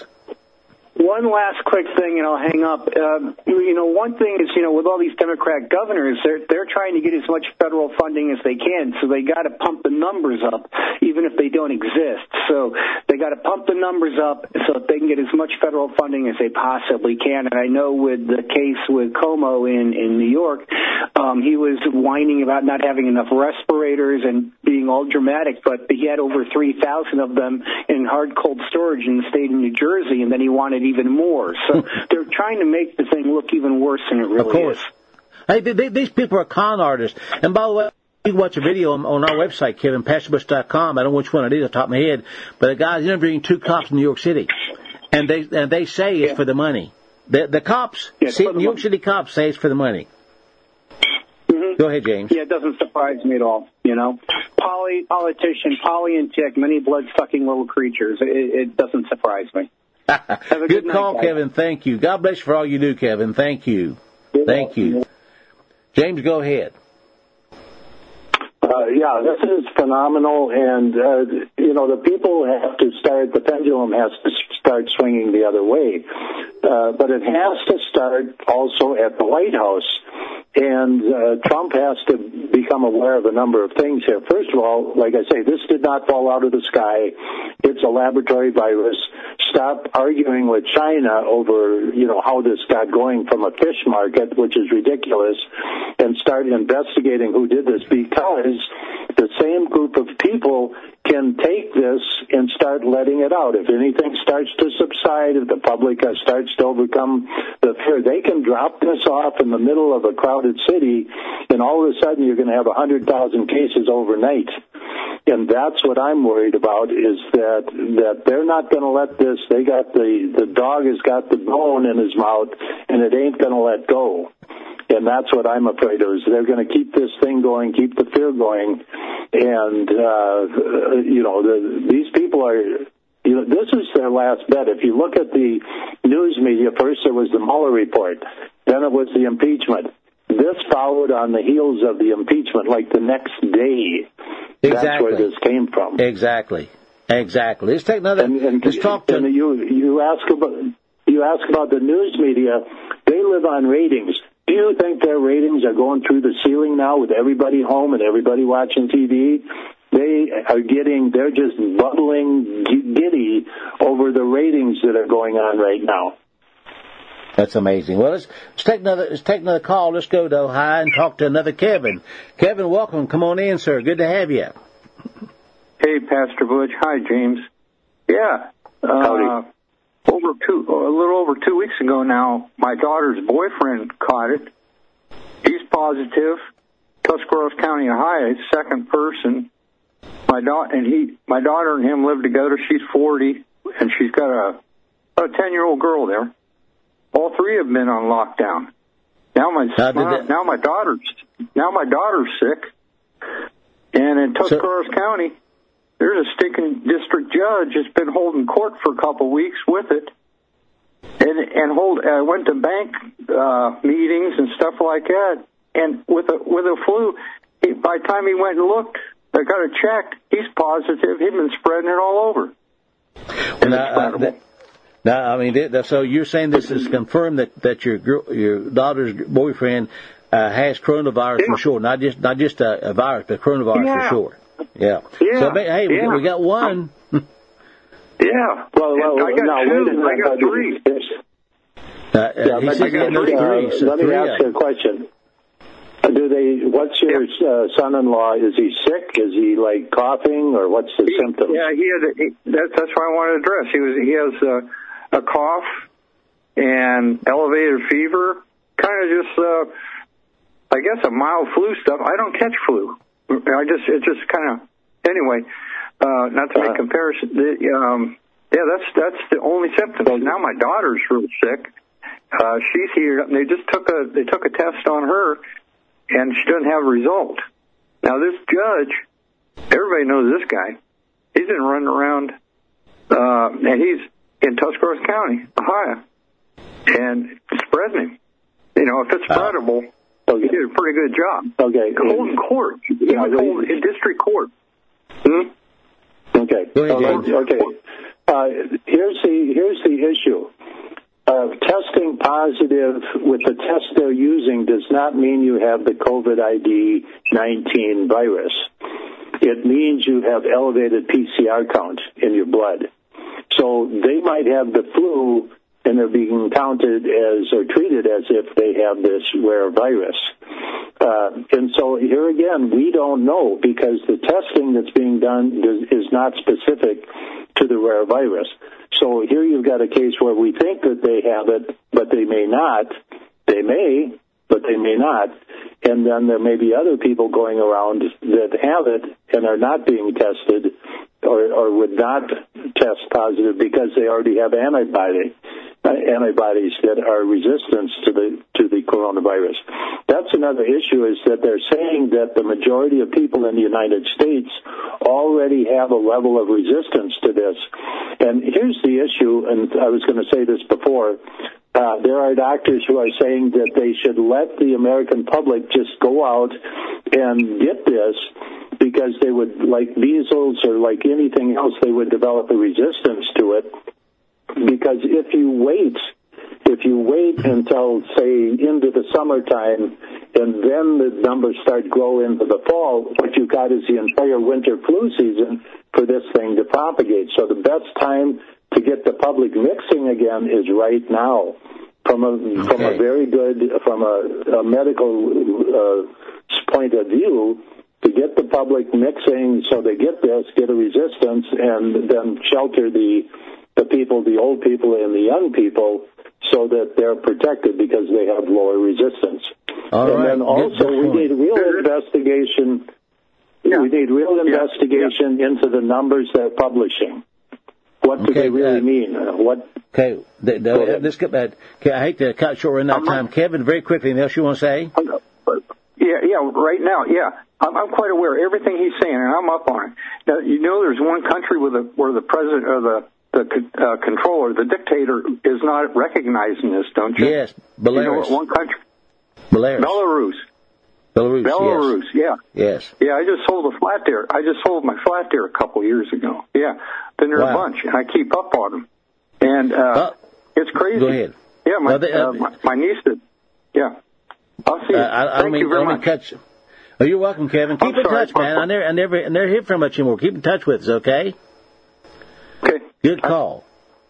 One last quick thing, and I'll hang up. Um, you know, one thing is, you know, with all these Democrat governors, they're they're trying to get as much federal funding as they can, so they got to pump the numbers up, even if they don't exist. So they got to pump the numbers up so that they can get as much federal funding as they possibly can. And I know with the case with Cuomo in in New York, um, he was whining about not having enough respirators and being all dramatic, but he had over three thousand of them in hard cold storage in the state of New Jersey, and then he wanted even more. So they're trying to make the thing look even worse than it really of course. is. Hey, they, they, these people are con artists. And by the way, you can watch a video on, on our website, Kevin, pastor bush dot com. I don't know which one it is off the top of my head, but a guy's interviewing two cops in New York City, and they and they say it's yeah. for the money. The the cops, yeah, see, New York money. City cops say it's for the money. Mm-hmm. Go ahead, James. Yeah, it doesn't surprise me at all. You know, poly politician, politic, many blood-sucking little creatures. It, it doesn't surprise me. Have a good, good call, night, Kevin. Thank you. God bless you for all you do, Kevin. Thank you. Thank you. James, go ahead. Uh, yeah, this is phenomenal, and, uh, you know, the people have to start, the pendulum has to start swinging the other way. Uh, but it has to start also at the White House. And uh, Trump has to become aware of a number of things here. First of all, like I say, this did not fall out of the sky. It's a laboratory virus. Stop arguing with China over, you know, how this got going from a fish market, which is ridiculous, and start investigating who did this, because the same group of people can take this and start letting it out. If anything starts to subside, if the public starts to overcome the fear, they can drop this off in the middle of a crowded city, and all of a sudden you're going to have one hundred thousand cases overnight. And that's what I'm worried about, is that that they're not going to let this, they got the, the dog has got the bone in his mouth, and it ain't going to let go. And that's what I'm afraid of, is they're going to keep this thing going, keep the fear going. And, uh, you know, the, these people are, you know, this is their last bet. If you look at the news media, first there was the Mueller report, then it was the impeachment. This followed on the heels of the impeachment, like the next day. Exactly. That's where this came from. Exactly. Exactly. Let's take another, and, and, let's talk to... And you, you ask about, you ask about the news media, they live on ratings. Do you think their ratings are going through the ceiling now with everybody home and everybody watching T V? They are getting, they're just bubbling giddy over the ratings that are going on right now. That's amazing. Well, let's, let's take another, let's take another call. Let's go to Ohio and talk to another Kevin. Kevin, welcome. Come on in, sir. Good to have you. Hey, Pastor Butch. Hi, James. Yeah. Uh, over two, a little over two weeks ago now, my daughter's boyfriend caught it. He's positive, Tuscarawas County, Ohio, second person. My daughter and he, my daughter and him live together. She's forty, and she's got a a ten-year-old girl there. All three have been on lockdown. Now my now, my, now my daughter's now my daughter's sick, and in Tuscarawas so, County, there's a stinking district judge that's been holding court for a couple of weeks with it, and and hold. I uh, went to bank uh, meetings and stuff like that, and with a with a flu, he, by the time he went and looked, I got it checked. He's positive. He's been spreading it all over. And uh, uh, now, I mean, so you're saying this is confirmed that, that your your daughter's boyfriend uh, has coronavirus yeah. for sure, not just not just a, a virus, but coronavirus yeah. for sure. Yeah. Yeah. So hey, we, yeah. we got one. Yeah. Well, well, I got no, two. I got three. Uh, uh, yeah, he said got three. Uh, so let me three ask you a question. Do they? What's your yeah. uh, son-in-law? Is he sick? Is he like coughing, or what's the he, symptoms? Yeah, he had. A, he, that, that's what I wanted to address. He was. He has a, a cough and elevated fever. Kind of just, uh, I guess, a mild flu stuff. I don't catch flu. I just. It just kind of. Anyway, uh, not to make uh, comparison. The, um, yeah, that's that's the only symptoms. Okay. Now my daughter's real sick. Uh, she's here. They just took a. They took a test on her. And she doesn't have a result. Now, this judge, everybody knows this guy. He's been running around, uh, and he's in Tuscarawas County, Ohio, and spreading him. You know, if it's spreadable, oh, he did a pretty good job. Okay. Holding court. He yeah, was holding in district court. Hmm? Okay. Okay. okay. Uh, here's the here's the issue. Uh, testing positive with the test they're using does not mean you have the COVID I D nineteen virus. It means you have elevated P C R count in your blood. So they might have the flu, and they're being counted as or treated as if they have this rare virus. Uh, and so here again, we don't know because the testing that's being done is, is not specific to the rare virus. So here you've got a case where we think that they have it, but they may not. They may, but they may not. And then there may be other people going around that have it and are not being tested or, or would not test positive because they already have antibody, uh, antibodies that are resistant to the to the coronavirus. That's another issue is that they're saying that the majority of people in the United States already have a level of resistance to this. And here's the issue, and I was going to say this before, uh, there are doctors who are saying that they should let the American public just go out and get this because they would, like measles or like anything else, they would develop a resistance to it. Because if you wait, if you wait until, say, into the summertime, and then the numbers start growing into the fall, what you've got is the entire winter flu season for this thing to propagate. So the best time to get the public mixing again is right now. From a okay. from a very good, from a, a medical uh, point of view, to get the public mixing so they get this, get a resistance, and then shelter the the people, the old people and the young people, so that they're protected because they have lower resistance. All and right. then also we need real investigation. Yeah. We need real investigation yeah. into the numbers they're publishing. What do okay, they really uh, mean? Uh, what? Okay, the, the, this, uh, okay, I hate to cut short in that time. Kevin, very quickly, anything else you want to say? Yeah, yeah, right now, yeah. I'm, I'm quite aware of everything he's saying, and I'm up on it. Now, you know there's one country where the, where the president or the the uh, controller, the dictator, is not recognizing this, don't you? Yes, Belarus. You know, one country. Belarus. Belarus. Belarus, Belarus, yes. yeah. Yes. Yeah, I just sold a flat there. I just sold my flat there a couple years ago. Yeah, been there wow. a bunch, and I keep up on them. And uh, uh, it's crazy. Go ahead. Yeah, my, well, they, uh, uh, my, my niece did. Yeah. I'll see you. Uh, I, I Thank don't mean, you very don't much. Mean cut you. Oh, you're welcome, Kevin. Keep I'm in sorry, touch, man. I never, I never, I never hear from much anymore. Keep in touch with us, okay? Okay. Good call.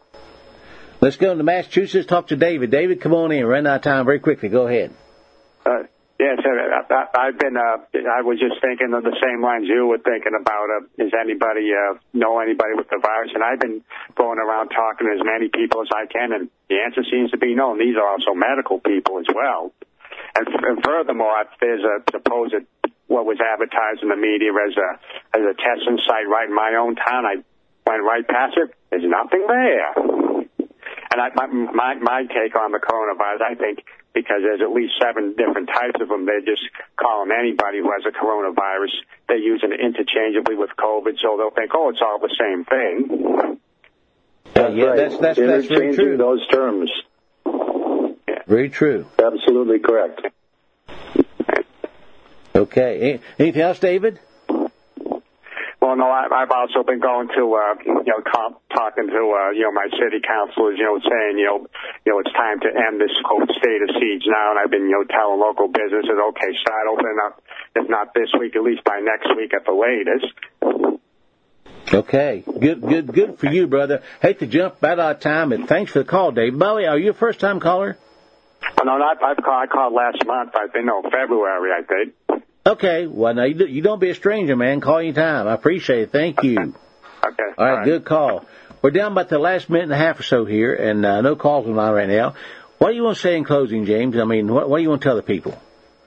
Let's go to Massachusetts, talk to David. David, come on in. Run out of time very quickly. Go ahead. Uh, yes, I, I've been, uh, I was just thinking of the same lines you were thinking about. Uh, does anybody uh, know anybody with the virus? And I've been going around talking to as many people as I can, and the answer seems to be no. And these are also medical people as well. And, and furthermore, there's a supposed what was advertised in the media as a as a testing site right in my own town. I went right past it. There's nothing there. And I, my, my my take on the coronavirus, I think, because there's at least seven different types of them, they're just calling anybody who has a coronavirus, they're using it interchangeably with COVID, so they'll think, oh, it's all the same thing. Uh, yeah, right. that's that's that's very true. Those terms. Yeah. Very true. Absolutely correct. Okay. Anything else, David? Well, no, I, I've also been going to, uh, you know, talk, talking to, uh, you know, my city councilors, you know, saying, you know, you know, it's time to end this quote state of siege now. And I've been, you know, telling local businesses, okay, start opening up, if not this week, at least by next week at the latest. Okay. Good, good, good for you, brother. Hate to jump out of time, but thanks for the call, Dave. Bowie, are you a first-time caller? Oh, no, not, I've called, I called last month. I think, no, February, I think. Okay. Well, now, you, you don't be a stranger, man. Call any time. I appreciate it. Thank you. Okay. All right, All right. Good call. We're down about the last minute and a half or so here, and uh, no calls on line right now. What do you want to say in closing, James? I mean, what, what do you want to tell the people?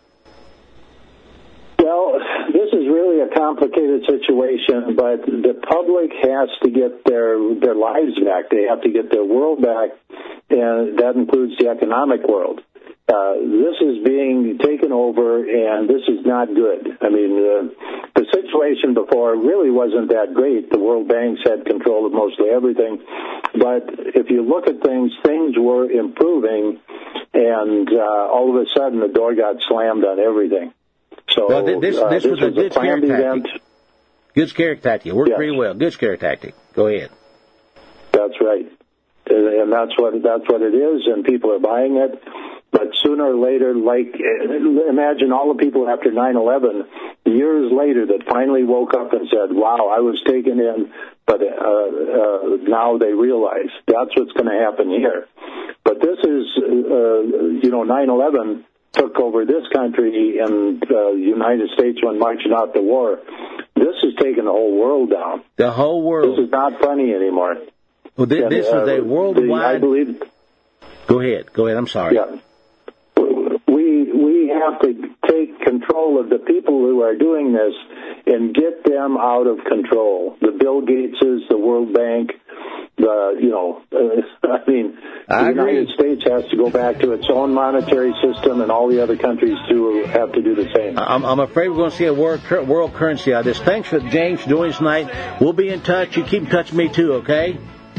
Well, this is really a complicated situation, but the public has to get their their lives back. They have to get their world back, and that includes the economic world. Uh, this is being taken over, and this is not good. I mean, uh, the situation before really wasn't that great. The World Banks had control of mostly everything. But if you look at things, things were improving, and uh, all of a sudden the door got slammed on everything. So well, this, this, uh, this, this was, was a good scare tactic. Event. Good scare tactic. Worked yes. pretty well. Good scare tactic. Go ahead. That's right. And that's what that's what it is, and people are buying it. But sooner or later, like, imagine all the people after nine eleven, years later, that finally woke up and said, wow, I was taken in, but uh, uh, now they realize that's what's going to happen here. But this is, uh, you know, nine eleven took over this country, and the uh, United States went marching out to war. This has taken the whole world down. The whole world. This is not funny anymore. Well, this, and, this uh, is a worldwide... The, I believe... Go ahead. Go ahead. I'm sorry. Yeah. We we have to take control of the people who are doing this and get them out of control. The Bill Gateses, the World Bank, the, you know, uh, I mean, I the agree. United States has to go back to its own monetary system, and all the other countries too have to do the same. I'm, I'm afraid we're going to see a world, world currency out of this. Thanks for James for doing this tonight. We'll be in touch. You keep in touch with me too, okay?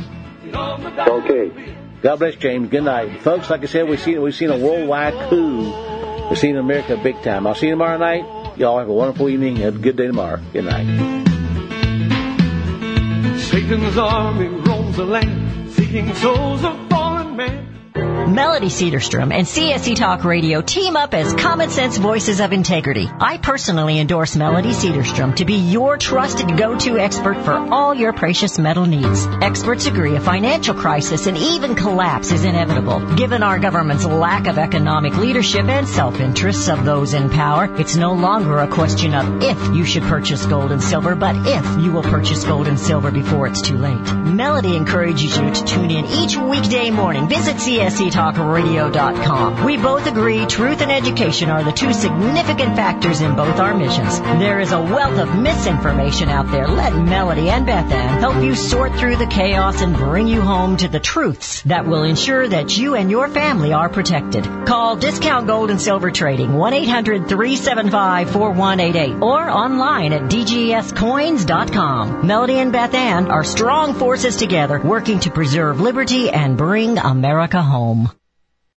Okay. God bless, James. Good night. Folks, like I said, we've seen, we've seen a worldwide coup. We've seen America big time. I'll see you tomorrow night. Y'all have a wonderful evening. Have a good day tomorrow. Good night. Satan's army roams the land, seeking souls of fallen men. Melody Cedarstrom and C S C Talk Radio team up as common sense voices of integrity. I personally endorse Melody Cedarstrom to be your trusted go-to expert for all your precious metal needs. Experts agree a financial crisis and even collapse is inevitable. Given our government's lack of economic leadership and self-interests of those in power, it's no longer a question of if you should purchase gold and silver, but if you will purchase gold and silver before it's too late. Melody encourages you to tune in each weekday morning. Visit C S C Talk radio dot com. We both agree truth and education are the two significant factors in both our missions. There is a wealth of misinformation out there. Let Melody and Beth Ann help you sort through the chaos and bring you home to the truths that will ensure that you and your family are protected. Call Discount Gold and Silver Trading, one eight hundred three seven five four one eight eight, or online at d g s coins dot com. Melody and Beth Ann are strong forces together working to preserve liberty and bring America home.